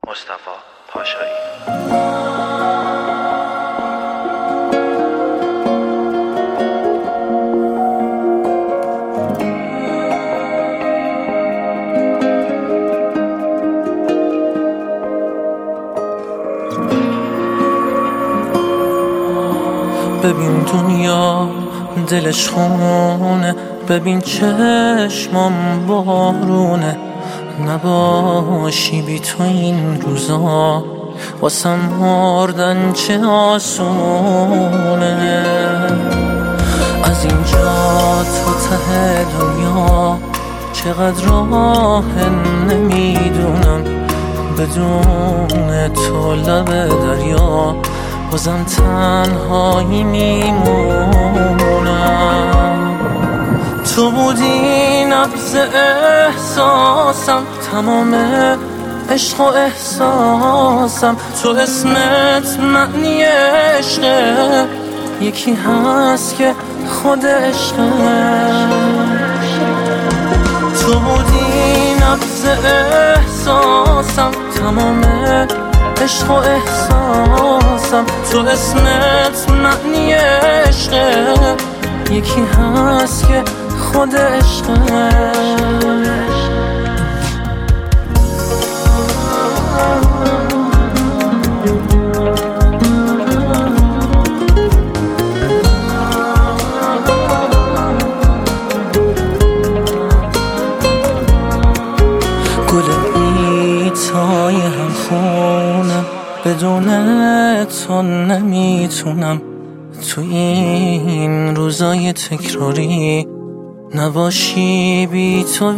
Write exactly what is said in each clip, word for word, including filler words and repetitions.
مصطفی پاشایی. ببین دنیا دلش خونه، ببین چشمام بارونه، نباشی بی تو این روزا واسم مردن چه آسونه. از اینجا تا ته دنیا چقدر راه نمیدونم، بدون تو لب دریا بازم تنهایی میمونم. تو بودی نبض احساسم، تمام عشق و احساسم، تو اسمت معنی عشقه، یکی هست که خود عشقه. تو بودی نبض احساسم، تمام عشق و احساسم، تو اسمت معنی عشقه، یکی هست که خود عشقه. گل بیتای هم خونم، بدون تو نمیتونم تو این روزای تکراری نباشی بی تو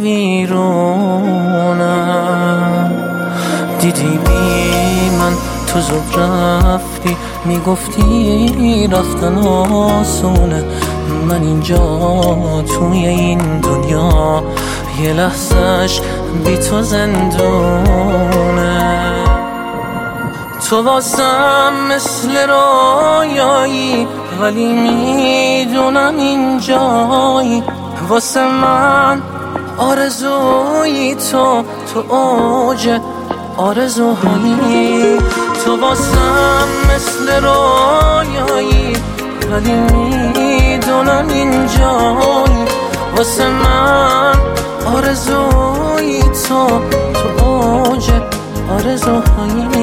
ویرونم. دیدی بی من تو زود رفتی، میگفتی رفتن آسونه، من اینجا توی این دنیا یه لحظش بی تو زندونه. تو واسم مثل رویایی، ولی میدونم اینجایی واسه من آرزویی، تو تو اوج آرزوهایی. تو واسم مثل رویایی، ولی میدونم اینجایی واسه من آرزویی، تو تو اوج آرزوهایی.